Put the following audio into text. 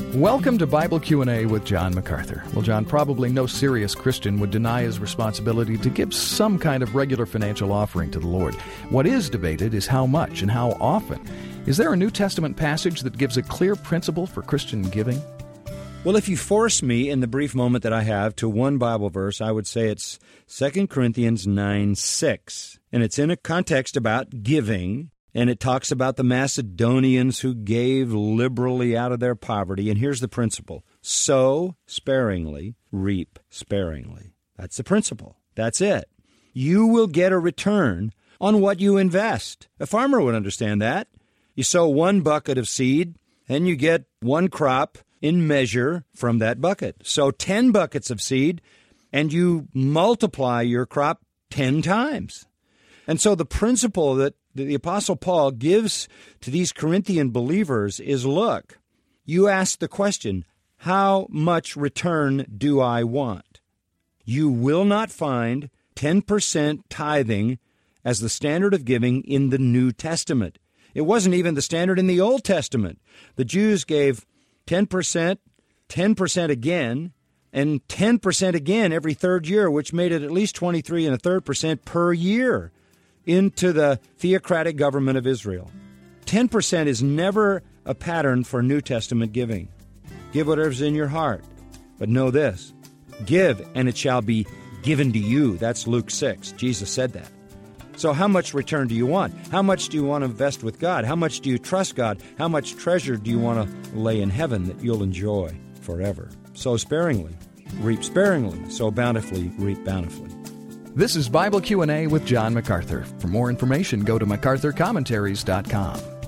Welcome to Bible Q&A with John MacArthur. Well, John, probably no serious Christian would deny his responsibility to give some kind of regular financial offering to the Lord. What is debated is how much and how often. Is there a New Testament passage that gives a clear principle for Christian giving? Well, if you force me in the brief moment that I have to one Bible verse, I would say it's 2 Corinthians 9:6. And it's in a context about giving. And it talks about the Macedonians who gave liberally out of their poverty. And here's the principle. Sow sparingly, reap sparingly. That's the principle. That's it. You will get a return on what you invest. A farmer would understand that. You sow 1 bucket of seed, and you get 1 crop in measure from that bucket. Sow 10 buckets of seed, and you multiply your crop 10 times. And so the principle that the Apostle Paul gives to these Corinthian believers is, look, you ask the question, how much return do I want? You will not find 10% tithing as the standard of giving in the New Testament. It wasn't even the standard in the Old Testament. The Jews gave 10%, 10% again, and 10% again every third year, which made it at least 23 1/3% per year into the theocratic government of Israel. 10% is never a pattern for New Testament giving. Give whatever's in your heart. But know this, give and it shall be given to you. That's Luke 6. Jesus said that. So how much return do you want? How much do you want to invest with God? How much do you trust God? How much treasure do you want to lay in heaven that you'll enjoy forever? Sow sparingly, reap sparingly. Sow bountifully, reap bountifully. This is Bible Q&A with John MacArthur. For more information, go to MacArthurCommentaries.com.